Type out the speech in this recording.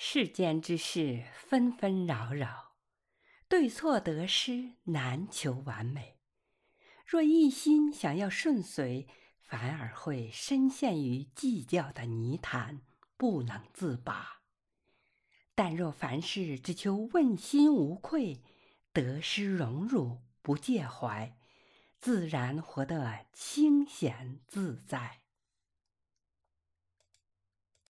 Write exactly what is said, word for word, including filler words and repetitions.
世间之事纷纷扰扰，对错得失难求完美。若一心想要顺遂，反而会深陷于计较的泥潭，不能自拔。但若凡事只求问心无愧，得失荣辱不介怀，自然活得清闲自在。